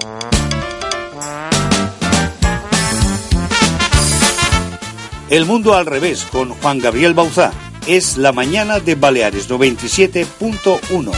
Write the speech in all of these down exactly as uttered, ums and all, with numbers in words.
El mundo al revés con Juan Gabriel Bauzá. Es la mañana de Baleares noventa y siete punto uno.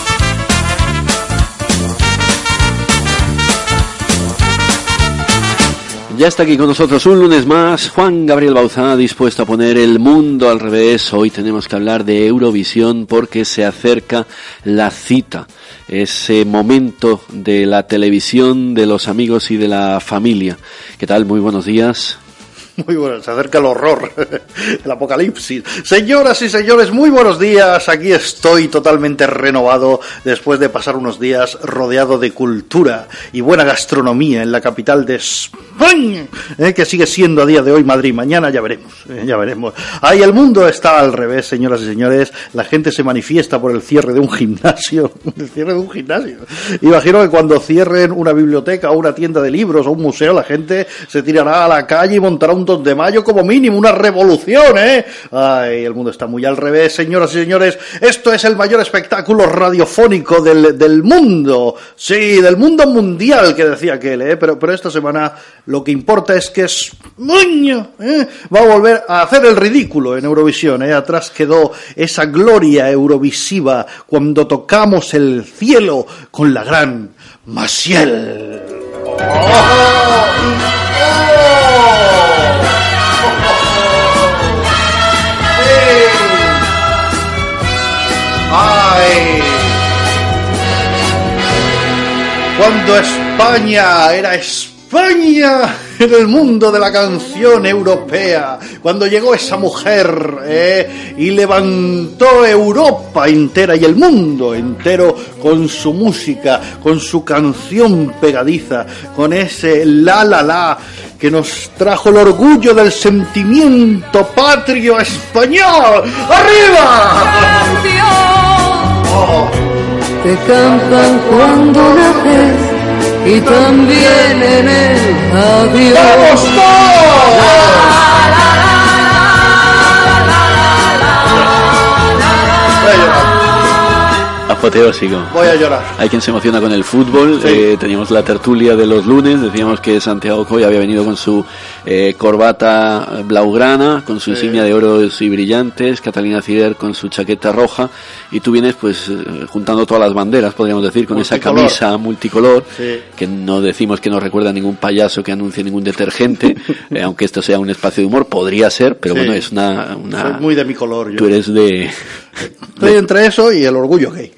Ya está aquí con nosotros un lunes más Juan Gabriel Bauzá, dispuesto a poner el mundo al revés. Hoy tenemos que hablar de Eurovisión porque se acerca la cita, ese momento de la televisión, de los amigos y de la familia. ¿Qué tal? Muy buenos días. Muy bueno, se acerca el horror, el apocalipsis. Señoras y señores, muy buenos días. Aquí estoy totalmente renovado después de pasar unos días rodeado de cultura y buena gastronomía en la capital de España, eh, que sigue siendo a día de hoy Madrid. Mañana ya veremos, eh, ya veremos. Ahí el mundo está al revés, señoras y señores. La gente se manifiesta por el cierre de un gimnasio. El cierre de un gimnasio. Imagino que cuando cierren una biblioteca o una tienda de libros o un museo, la gente se tirará a la calle y montará un dos de mayo como mínimo, una revolución, ¿eh? Ay, el mundo está muy al revés, señoras y señores. Esto es el mayor espectáculo radiofónico del, del mundo. Sí, del mundo mundial, que decía aquel, ¿eh? Pero, pero esta semana lo que importa es que España, ¿eh? va a volver a hacer el ridículo en Eurovisión, ¿eh? Atrás quedó esa gloria eurovisiva cuando tocamos el cielo con la gran Maciel. ¡Oh! ¡Ay! Cuando España era España en el mundo de la canción europea, cuando llegó esa mujer eh, y levantó Europa entera y el mundo entero con su música, con su canción pegadiza, con ese la la la que nos trajo el orgullo del sentimiento patrio español. ¡Arriba! Oh. Te cantan cuando naces y también en el adiós. ¡Vamos todos! Apoteósico. Voy a llorar. Hay quien se emociona con el fútbol. Sí. Eh, teníamos la tertulia de los lunes. Decíamos que Santiago Coy había venido con su eh, corbata blaugrana, con su sí. insignia de oros y brillantes. Catalina Cider con su chaqueta roja. Y tú vienes, pues, eh, juntando todas las banderas, podríamos decir, con multicolor. Esa camisa multicolor. Sí. Que no decimos que no recuerda a ningún payaso que anuncie ningún detergente. eh, aunque esto sea un espacio de humor, podría ser, pero sí. bueno, es una, una. Soy muy de mi color. Yo. Tú eres de. Estoy entre eso y el orgullo gay.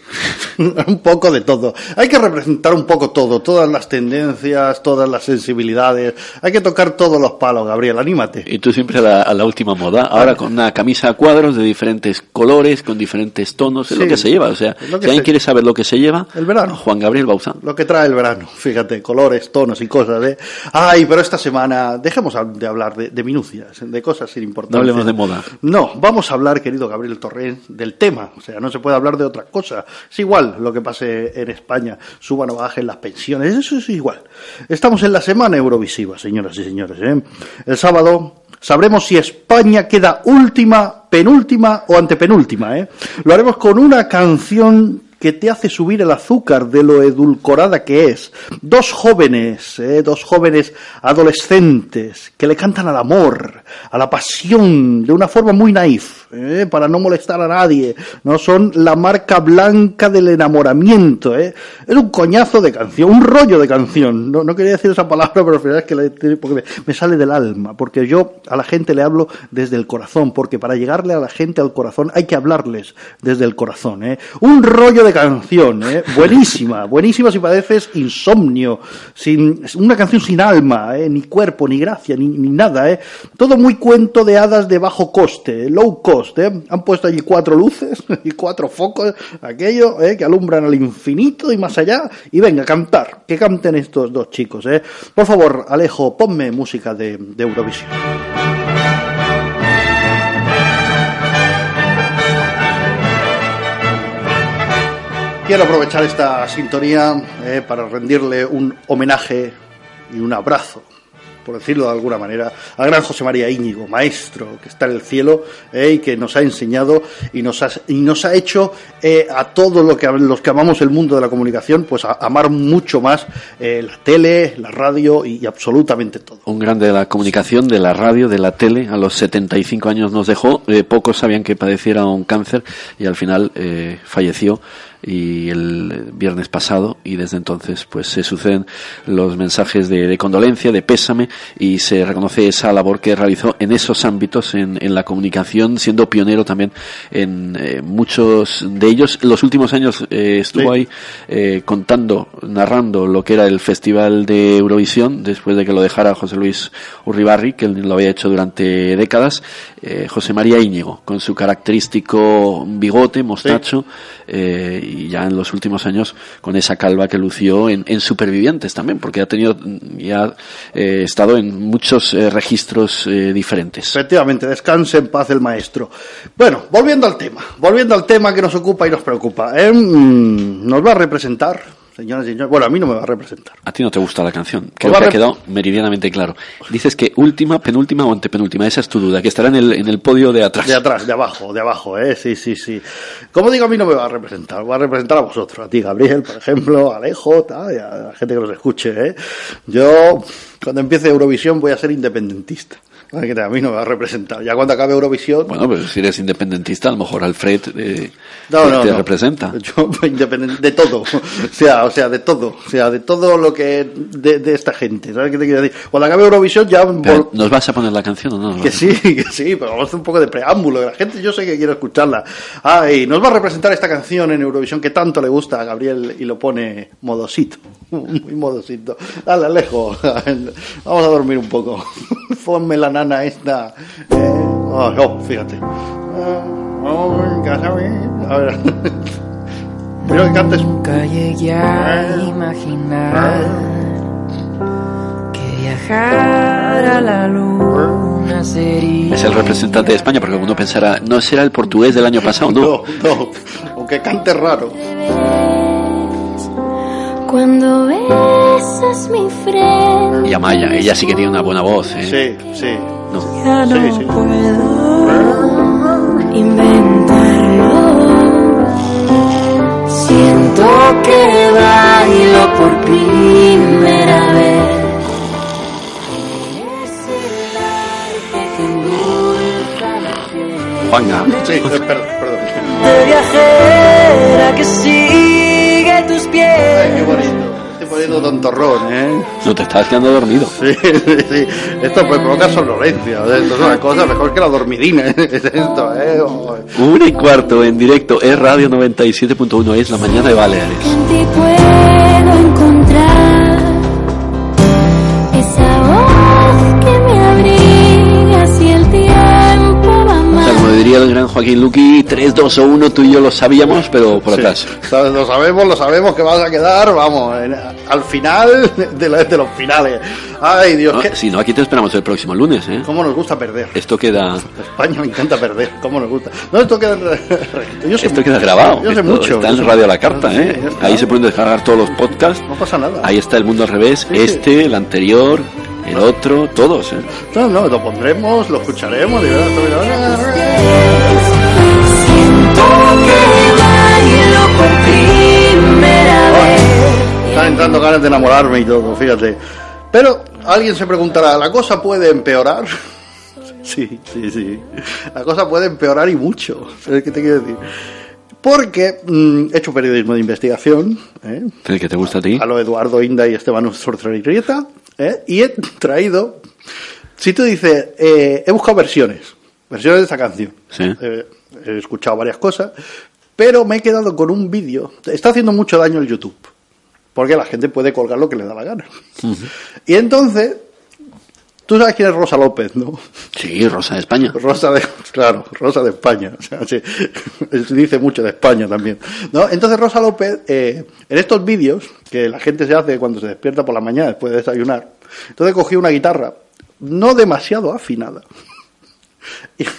Un poco de todo. Hay que representar un poco todo, todas las tendencias, todas las sensibilidades. Hay que tocar todos los palos, Gabriel, anímate. Y tú siempre a la, a la última moda. Ahora con una camisa a cuadros de diferentes colores, con diferentes tonos, es sí, lo que se lleva. O sea, si alguien se... quiere saber lo que se lleva, el verano. Juan Gabriel Bauzá. Lo que trae el verano, fíjate, colores, tonos y cosas, ¿eh? Ay, pero esta semana dejemos de hablar de, de minucias, de cosas sin importancia. No hablemos de moda. No, vamos a hablar, querido Gabriel Torrent, del tema. O sea, no se puede hablar de otra cosa. Es igual lo que pase en España, suban o bajen las pensiones, eso es igual. Estamos en la semana eurovisiva, señoras y señores, ¿eh? El sábado sabremos si España queda última, penúltima o antepenúltima, ¿eh? Lo haremos con una canción que te hace subir el azúcar de lo edulcorada que es. Dos jóvenes, eh, dos jóvenes adolescentes que le cantan al amor, a la pasión, de una forma muy naif, eh, para no molestar a nadie. No son la marca blanca del enamoramiento, eh. Es un coñazo de canción, un rollo de canción. No, no quería decir esa palabra, pero al final es que la, porque me, me sale del alma, porque yo a la gente le hablo desde el corazón, porque para llegarle a la gente al corazón hay que hablarles desde el corazón, eh. Un rollo de de canción, ¿eh? Buenísima, buenísima si padeces insomnio, sin, una canción sin alma, ¿eh? Ni cuerpo, ni gracia, ni, ni nada, ¿eh? Todo muy cuento de hadas de bajo coste, low cost, ¿eh? Han puesto allí cuatro luces y cuatro focos, aquello, ¿eh? Que alumbran al infinito y más allá, y venga, cantar, que canten estos dos chicos, ¿eh? Por favor, Alejo, ponme música de, de Eurovisión. Quiero aprovechar esta sintonía eh, para rendirle un homenaje y un abrazo por decirlo de alguna manera, al gran José María Íñigo, maestro que está en el cielo, eh, y que nos ha enseñado y nos ha, y nos ha hecho eh, a todos los que, los que amamos el mundo de la comunicación, pues a, amar mucho más eh, la tele, la radio y, y absolutamente todo. Un grande de la comunicación, de la radio, de la tele, a los setenta y cinco años nos dejó, eh, pocos sabían que padeciera un cáncer y al final eh, falleció. Y el viernes pasado, y desde entonces pues se suceden los mensajes de, de condolencia, de pésame, y se reconoce esa labor que realizó en esos ámbitos, en, en la comunicación, siendo pionero también en eh, muchos de ellos. Los últimos años eh, estuvo sí. ahí eh, contando, narrando lo que era el Festival de Eurovisión, después de que lo dejara José Luis Urribarri, que él lo había hecho durante décadas. eh, José María Íñigo, con su característico bigote, mostacho, sí. eh, y ya en los últimos años con esa calva que lució en, en Supervivientes también, porque ha tenido ya eh, estado en muchos eh, registros eh, diferentes. Efectivamente, descanse en paz el maestro. Bueno, volviendo al tema, volviendo al tema que nos ocupa y nos preocupa, ¿eh? Nos va a representar, señoras y señores, bueno, a mí no me va a representar. A ti no te gusta la canción, creo que ha quedado meridianamente claro. Dices que última, penúltima o antepenúltima, esa es tu duda, que estará en el, en el podio de atrás. De atrás, de abajo, de abajo, eh, sí, sí, sí. Como digo, a mí no me va a representar, va a representar a vosotros, a ti, Gabriel, por ejemplo, a Alejo, tal, y a la gente que nos escuche, eh. Yo, cuando empiece Eurovisión, voy a ser independentista. A mí no me va a representar. Ya cuando acabe Eurovisión... Bueno, pero si eres independentista, a lo mejor Alfred eh, no, no, te no. representa. Yo, independiente de todo. O sea, o sea, de todo. O sea, de todo lo que... De, de esta gente. ¿Sabes qué te quiero decir? Cuando acabe Eurovisión ya... Vol... ¿Nos vas a poner la canción o no? Que sí, que sí, pero vamos a hacer un poco de preámbulo. La gente yo sé que quiere escucharla. Ay, nos va a representar esta canción en Eurovisión que tanto le gusta a Gabriel y lo pone modosito. Muy modosito. Dale, Alejo. Vamos a dormir un poco. Ponme la nana esta. Eh, oh, oh, fíjate. A ver. Pero que cantes. Nunca llegué a imaginar que viajar a la luna sería. Es el representante de España, porque uno pensará, ¿no será el portugués del año pasado? No, no, no. Aunque cante raro. Cuando besas mi frente. Y Amaya, ella sí que tiene una buena voz, ¿eh? Sí, sí. No. Ya no sí, sí. puedo inventarlo. Siento que bailo por primera vez. Es el arte que endulza la piel. Juanga. Sí, eh, perdón, perdón. De viajera que sigue tus pies. Ay, qué bonito. Estoy poniendo tontorrón, ¿eh? No te estás quedando dormido. Sí, sí. Esto puede provocar somnolencia. Esto es una cosa mejor que la dormidina. Esto, ¿eh? Una y cuarto en directo. Es Radio noventa y siete punto uno. Es la mañana de Baleares. En ti puedo encontrar esa voz que me abriga si el tiempo va mal. O sea, como diría el gran Joaquín Luqui, tres, dos o uno, tú y yo lo sabíamos, pero por Sí, atrás. ¿sabes? Lo sabemos, lo sabemos que vas a quedar, vamos, en, al final de, la, de los finales. Ay, Dios, No, ¿qué? si no, aquí te esperamos el próximo lunes, ¿eh? ¿Cómo nos gusta perder? Esto queda... España me encanta perder, ¿cómo nos gusta? No, esto queda... Yo sé, Esto queda grabado. Yo sé Esto mucho. Está yo en sé- Radio a la Carta, Sí, ¿eh? ya está. Ahí se pueden descargar todos los podcasts. No pasa nada. Ahí está El Mundo al Revés, Sí, sí. este, el anterior, el otro, todos, ¿eh? No, no, lo pondremos, lo escucharemos, de verdad. Siento que bailo por primera vez. Están entrando ganas de enamorarme y todo, fíjate. Pero alguien se preguntará, ¿la cosa puede empeorar? Sí, sí, sí. La cosa puede empeorar y mucho. ¿Sabes qué te quiero decir? Porque mm, he hecho periodismo de investigación, ¿eh? ¿El que te gusta a ti? A lo Eduardo Inda y Esteban Sorcerrieta, ¿eh? Y he traído, si tú dices, eh, he buscado versiones, versiones de esta canción. Sí. Eh, he escuchado varias cosas, pero me he quedado con un vídeo. Está haciendo mucho daño el YouTube, porque la gente puede colgar lo que le da la gana. Uh-huh. Y entonces, tú sabes quién es Rosa López, ¿no? Sí, Rosa de España. Rosa de, claro, Rosa de España. O sea, sí, se dice mucho de España también, ¿no? Entonces Rosa López, eh, en estos vídeos que la gente se hace cuando se despierta por la mañana después de desayunar, entonces cogí una guitarra no demasiado afinada y,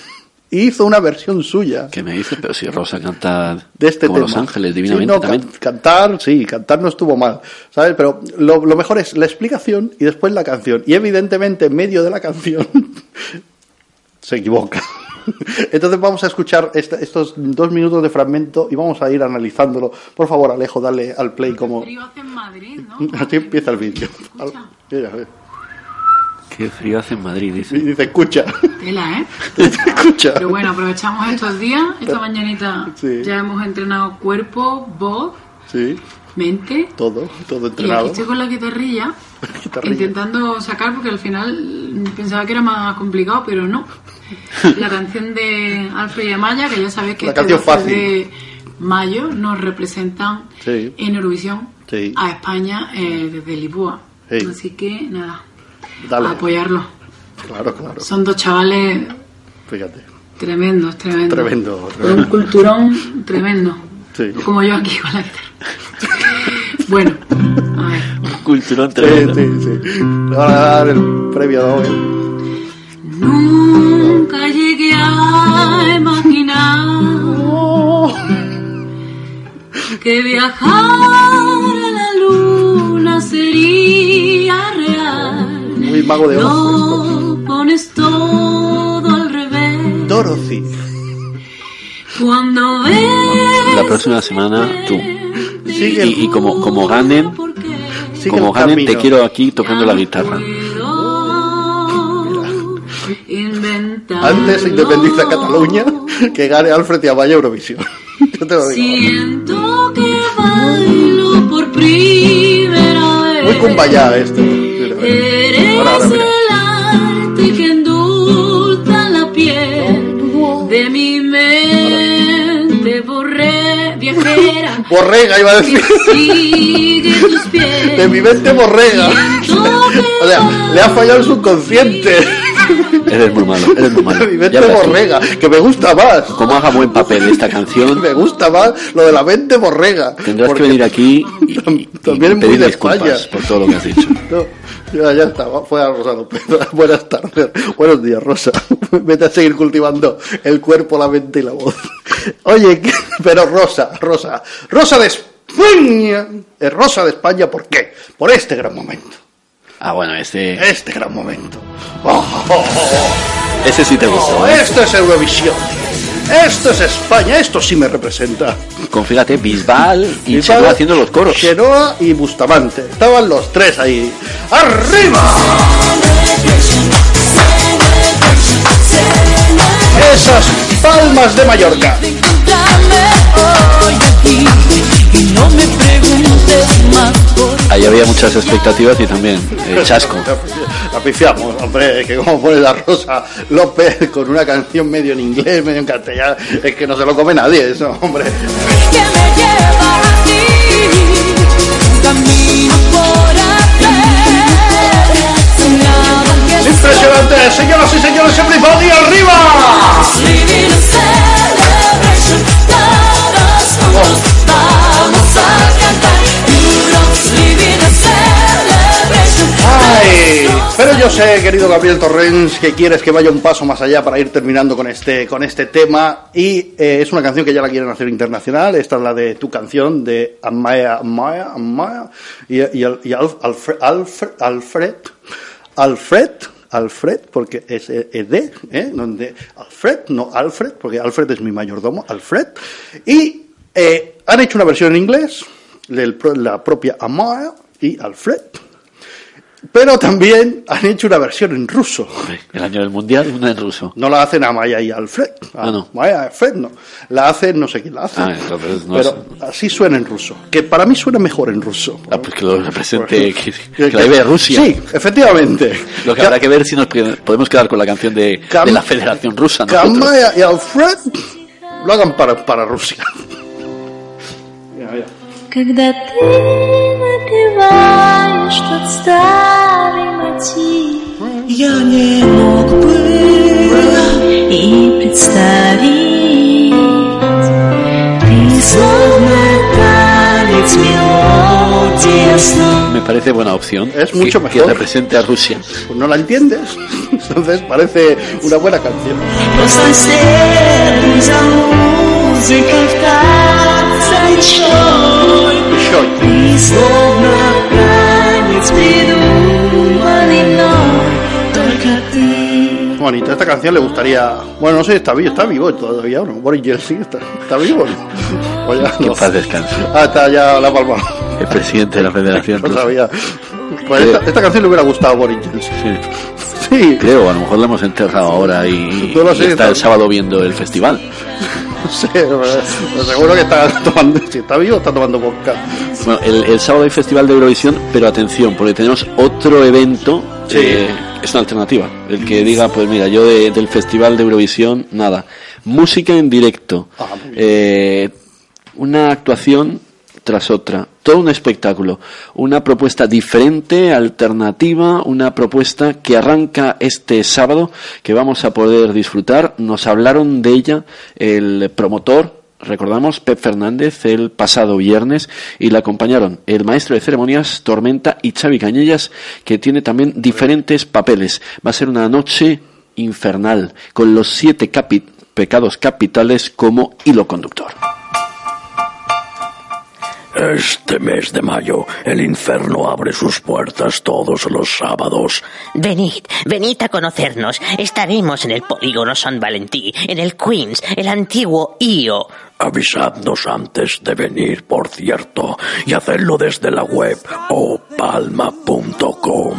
y hizo una versión suya. ¿Qué me dices? Pero si Rosa canta de este como tema. Los Ángeles, Sí, divinamente no, también. can- cantar, sí, cantar no estuvo mal, ¿sabes? Pero lo, lo mejor es la explicación y después la canción. Y evidentemente en medio de la canción se equivoca. Entonces vamos a escuchar esta, estos dos minutos de fragmento y vamos a ir analizándolo. Por favor, Alejo, dale al play como... Frío hace en Madrid, ¿no? Así empieza el vídeo. Escucha. Mira, mira. Qué frío hace en Madrid, Y dice. dice, escucha. Tela, ¿eh? Escucha. Pero bueno, aprovechamos estos días, esta mañanita. Sí. Ya hemos entrenado cuerpo, voz, Sí, mente. todo, todo Y aquí entrenado. estoy con la guitarrilla, Guitarrilla. intentando sacar, porque al final pensaba que era más complicado, pero no. La canción de Alfred y Amaya, que ya sabéis que La este canción doce fácil. de mayo nos representan Sí. en Eurovisión Sí. a España eh, desde Lisboa. Sí. Así que nada, Dale. a apoyarlo. Claro, claro. Son dos chavales Fíjate. tremendos, tremendos. Tremendo, Con tremendo. un culturón tremendo. Sí. Como yo aquí con la guitarra. Bueno, a ver. Culturón Sí, tremendo. sí, sí. Le van a dar el premio Nobel. Nunca llegué a imaginar que viajar a la luna sería real. Muy mago de Oz. Lo pones todo al revés. Dorothy. Cuando ves La próxima semana tú. Sigue el, Y, y como, como ganen, sigue como el ganen, te camino. quiero aquí tocando la guitarra. Antes se independiza Cataluña que gane Alfred y Amaya Eurovisión. Yo te lo digo. Siento que bailo por primera vez. Muy cumbaya este. Mira, mira. Eres Ahora, ahora, mira. el arte que endulza la piel de mi mente borré, viajera Borrega iba a que decir. sigue tus pies. De mi mente borrega. O sea, le ha fallado el subconsciente. Eres muy malo, eres muy malo. De mi mente Ya verás tú. borrega. Que me gusta más. Como haga buen papel esta canción, Me gusta más lo de la mente borrega. tendrás Porque- que venir aquí y, y- También y es muy pedir de disculpas España. por todo lo que has dicho. No, ya, ya está, fue a Rosa López. Buenas tardes, buenos días, Rosa. Vete a seguir cultivando el cuerpo, la mente y la voz. Oye, ¿qué? Pero Rosa, Rosa, Rosa de España. Es Rosa de España, ¿por qué? Por este gran momento. Ah, bueno, este, Este gran momento. Oh, oh, oh, oh. ese sí te gustó, ¿eh? Esto es Eurovisión. Esto es España, esto sí me representa. Con, fíjate, Bisbal y Bisbal, Chenoa haciendo los coros. Chenoa y Bustamante. Estaban los tres ahí. ¡Arriba! Esas palmas de Mallorca. Ahí había muchas expectativas y también eh, chasco. La pifiamos, hombre, que como pone la Rosa López con una canción medio en inglés, medio en castellano, es que no se lo come nadie eso, hombre. que me lleva a ti, un camino por hacer, nada que Impresionante, señoras y señores, everybody, arriba. living a celebration, todos juntos vamos a cantar, Europe's living a celebration. Ay, pero yo sé, querido Gabriel Torrens, que quieres que vaya un paso más allá para ir terminando con este con este tema y eh, es una canción que ya la quieren hacer internacional. Esta es la de tu canción de Amaya, Amaya, Amaya y, y, y Alf- Alfred, Alfred, Alfred, Alfred, Alfred, porque es E D, ¿eh? Donde Alfred, no Alfred, porque Alfred es mi mayordomo, Alfred, y eh, han hecho una versión en inglés, del pro- la propia Amaya y Alfred. Pero también han hecho una versión en ruso. El año del mundial, una en ruso. No la hacen Amaya y Alfred. Ah, no. Amaya y Alfred no. La hacen, no sé quién la hace. Ah, entonces no pero así suena en ruso. Que para mí suena mejor en ruso. Ah, pues que lo represente, que, Que- que la lleve Rusia. Sí, efectivamente. Lo que habrá que ver si nos pod- podemos quedar con la canción de, Cam- de la Federación Rusa. Que nosotros. Amaya y Alfred lo hagan para, para Rusia. Mira, mira. Когда ты напеваешь тот старый мотив, я не мог бы и представить, ты словно танец, мелодия снов. Me me parece buena opción. Es mucho que, mejor. Que represente a Rusia. Pues no la entiendes, entonces parece una buena canción. Bonita, esta canción le gustaría. Bueno, no sé, está vivo, está vivo todavía, ¿no? Boris Yeltsin está, está vivo, ¿no? O ya, Que no. en paz descanse. Ah, está ya la palma. El presidente de la Federación No Rusa. sabía. Pues esta, esta canción le hubiera gustado a Boris Yeltsin. Sí. Sí. Creo, a lo mejor la hemos enterrado ahora y, No lo y sé, está está- el sábado viendo el festival. No sé, pero seguro que está tomando. Si está vivo, está tomando vodka. Bueno, el, el sábado hay Festival de Eurovisión, pero atención, porque tenemos otro evento. Sí. eh, es una alternativa. El que diga, pues mira, yo de- del Festival de Eurovisión, nada. Música en directo. Ah, muy bien. Eh, una actuación tras otra. Todo un espectáculo. Una propuesta diferente, alternativa, una propuesta que arranca este sábado, que vamos a poder disfrutar. Nos hablaron de ella el promotor, recordamos, Pep Fernández, el pasado viernes, y la acompañaron el maestro de ceremonias, Tormenta, y Xavi Cañellas, que tiene también diferentes papeles. Va a ser una noche infernal, con los siete capi- pecados capitales como hilo conductor. Este mes de mayo, el infierno abre sus puertas todos los sábados. Venid, venid a conocernos. Estaremos en el polígono San Valentín, en el Queens, el antiguo I O. Avisadnos antes de venir, por cierto, y hacedlo desde la web o palma punto com.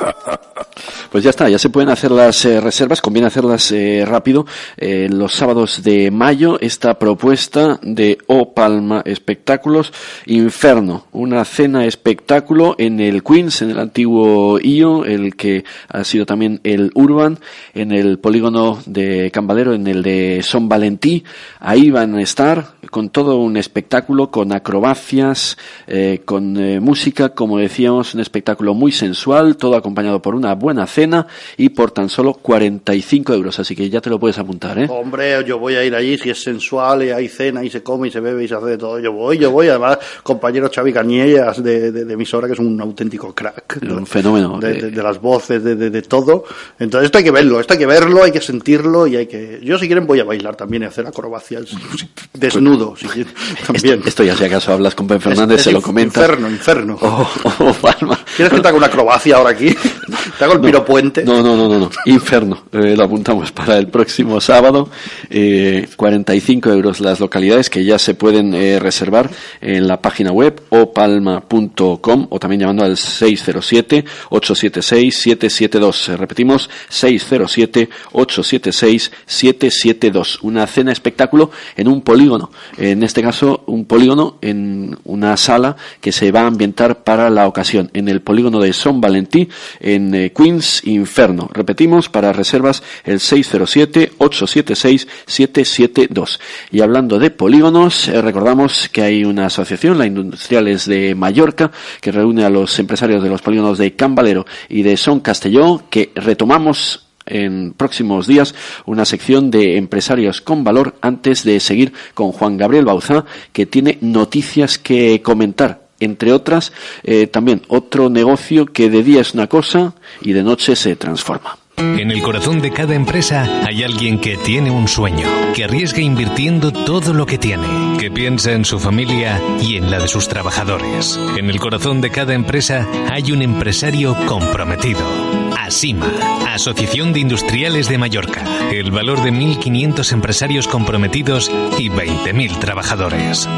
Pues ya está, ya se pueden hacer las eh, reservas, conviene hacerlas eh, rápido. Eh, los sábados de mayo, esta propuesta de O Palma Espectáculos, Inferno, una cena espectáculo en el Queens, en el antiguo I O, el que ha sido también el Urban, en el polígono de Cambalero, en el de Son Valentí. Ahí van a estar con todo un espectáculo, con acrobacias, eh, con eh, música, como decíamos, un espectáculo muy sensual, todo acompañado por una buena cena y por tan solo cuarenta y cinco euros, así que ya te lo puedes apuntar, ¿eh? Hombre, yo voy a ir allí, si es sensual, y hay cena, y se come, y se bebe, y se hace de todo. Yo voy, yo voy. Además, compañero Xavi Cañellas de, de, de emisora, que es un auténtico crack. Un ¿no? fenómeno. De, de, de las voces, de, de, de todo. Entonces, esto hay que verlo, esto hay que verlo, hay que sentirlo, y hay que... Yo, si quieren, voy a bailar también y hacer acrobacias desnudo, si quieren, también. Esto, esto ya, si acaso hablas con Ben Fernández, Es- se es lo comenta. Inferno, inferno. Oh, oh, Palma. ¿Quieres que te haga una acrobacia ahora aquí? ¿Te hago el piropuente? No, no, no, no, no. Inferno. Eh, lo apuntamos para el próximo sábado. Eh, cuarenta y cinco euros las localidades que ya se pueden eh, reservar en la página web o palma punto com o también llamando al seis cero siete, ocho siete seis, siete siete dos. Eh, repetimos, seis cero siete, ocho siete seis, siete siete dos. Una cena espectáculo en un polígono. En este caso, un polígono en una sala que se va a ambientar para la ocasión. En el polígono de Son Valentí, en eh, Queens, Inferno. Repetimos, para reservas el seis cero siete, ocho siete seis, siete siete dos. Y hablando de polígonos, eh, recordamos que hay una asociación, la Industriales de Mallorca, que reúne a los empresarios de los polígonos de Cambalero y de Son Castelló, que retomamos en próximos días una sección de empresarios con valor antes de seguir con Juan Gabriel Bauzá, que tiene noticias que comentar. Entre otras, eh, también otro negocio que de día es una cosa y de noche se transforma. En el corazón de cada empresa hay alguien que tiene un sueño, que arriesga invirtiendo todo lo que tiene, que piensa en su familia y en la de sus trabajadores. En el corazón de cada empresa hay un empresario comprometido. ASIMA, Asociación de Industriales de Mallorca. El valor de mil quinientos empresarios comprometidos y veinte mil trabajadores.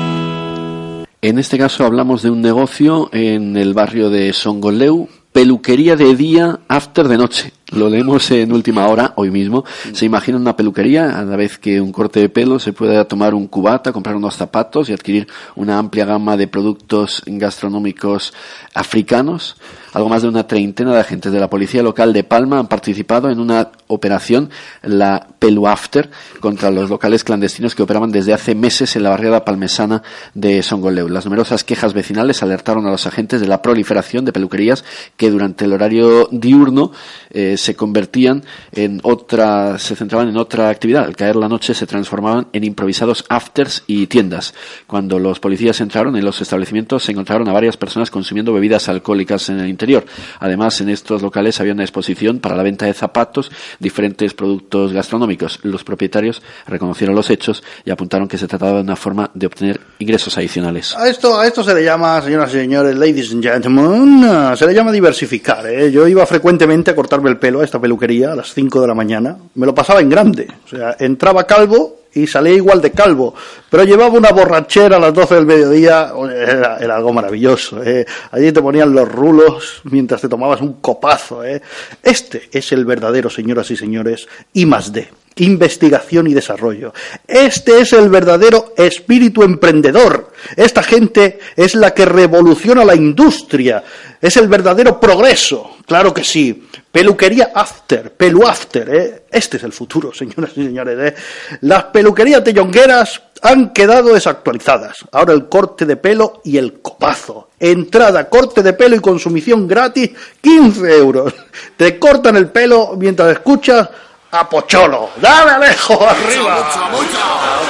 En este caso hablamos de un negocio en el barrio de Songoleu, peluquería de día, after de noche. Lo leemos en última hora, hoy mismo. Se imagina una peluquería, a la vez que un corte de pelo se puede tomar un cubata, comprar unos zapatos y adquirir una amplia gama de productos gastronómicos africanos. Algo más de una treintena de agentes de la policía local de Palma han participado en una operación, la Pelu After, contra los locales clandestinos que operaban desde hace meses en la barriada palmesana de Songoleu. Las numerosas quejas vecinales alertaron a los agentes de la proliferación de peluquerías que durante el horario diurno eh, se convertían en otra, se centraban en otra actividad. Al caer la noche se transformaban en improvisados afters y tiendas. Cuando los policías entraron en los establecimientos se encontraron a varias personas consumiendo bebidas alcohólicas en el interior. Además, en estos locales había una exposición para la venta de zapatos, diferentes productos gastronómicos. Los propietarios reconocieron los hechos y apuntaron que se trataba de una forma de obtener ingresos adicionales. A esto, a esto se le llama, señoras y señores, ladies and gentlemen, se le llama diversificar, ¿eh? Yo iba frecuentemente a cortarme el pelo a esta peluquería a las cinco de la mañana. Me lo pasaba en grande. O sea, entraba calvo y salía igual de calvo, pero llevaba una borrachera a las doce del mediodía. Era, era algo maravilloso, ¿eh? Allí te ponían los rulos mientras te tomabas un copazo, ¿eh? Este es el verdadero, señoras y señores, I más D, investigación y desarrollo. Este es el verdadero espíritu emprendedor. Esta gente es la que revoluciona la industria. Es el verdadero progreso. Claro que sí. Peluquería after, pelu after, ¿eh? Este es el futuro, señoras y señores, ¿eh? Las peluquerías de Jongueras han quedado desactualizadas. Ahora el corte de pelo y el copazo. Entrada, corte de pelo y consumición gratis, quince euros. Te cortan el pelo mientras escuchas a Pocholo. ¡Dale, Alejo, arriba! ¡Mucho, mucho!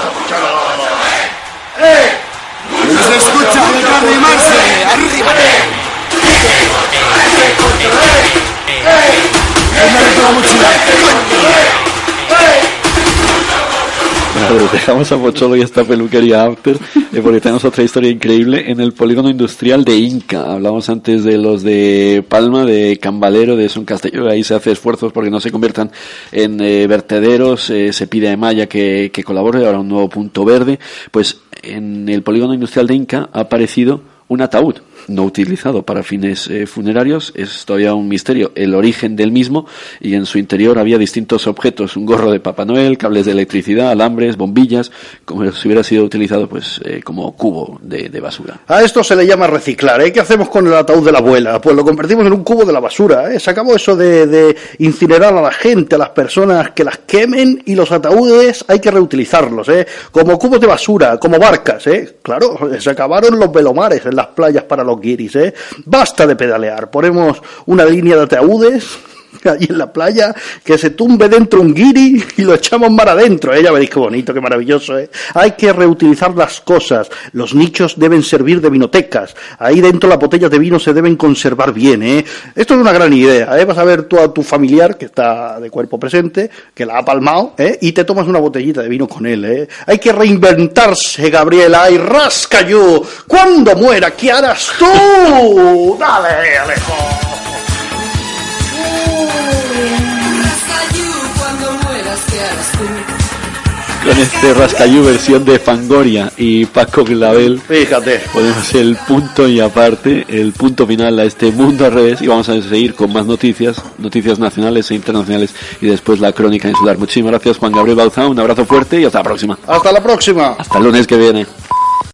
¡Eh! ¡Se escucha de animarse! ¡Arriba! Claro, dejamos a Pocholo y esta peluquería after, eh, porque tenemos otra historia increíble en el polígono industrial de Inca. Hablamos antes de los de Palma, de Cambalero, de Son Castelló. Ahí se hace esfuerzos porque no se conviertan en eh, vertederos. Eh, se pide a Maya que, que colabore. Ahora un nuevo punto verde. Pues en el polígono industrial de Inca ha aparecido un ataúd no utilizado para fines eh, funerarios. Es todavía un misterio el origen del mismo, y en su interior había distintos objetos: un gorro de Papá Noel, cables de electricidad, alambres, bombillas, como si hubiera sido utilizado pues eh, como cubo de, de basura. A esto se le llama reciclar, ¿eh? ¿Qué hacemos con el ataúd de la abuela? Pues lo convertimos en un cubo de la basura, ¿eh? Se acabó eso de, de incinerar a la gente, a las personas, que las quemen, y los ataúdes hay que reutilizarlos, ¿eh? Como cubos de basura, como barcas, ¿eh? Claro, se acabaron los velomares en las playas para los guiris, ¿eh? Basta de pedalear, ponemos una línea de ataúdes allí en la playa, que se tumbe dentro un guiri y lo echamos mar adentro, ¿eh? Ya veréis qué bonito, qué maravilloso, ¿eh? Hay que reutilizar las cosas. Los nichos deben servir de vinotecas. Ahí dentro las botellas de vino se deben conservar bien, ¿eh? Esto es una gran idea, ¿eh? Vas a ver tú a tu familiar que está de cuerpo presente, que la ha palmado, ¿eh? Y te tomas una botellita de vino con él, ¿eh? Hay que reinventarse, Gabriela, y rascayú. Cuando muera, ¿qué harás tú? Dale, Alejo. Con este Rascayú versión de Fangoria y Paco Clavel, fíjate, ponemos el punto y aparte, el punto final a este mundo al revés, y vamos a seguir con más noticias, noticias nacionales e internacionales, y después la crónica insular. Muchísimas gracias, Juan Gabriel Bauzá, un abrazo fuerte y hasta la próxima. Hasta la próxima. Hasta el lunes que viene.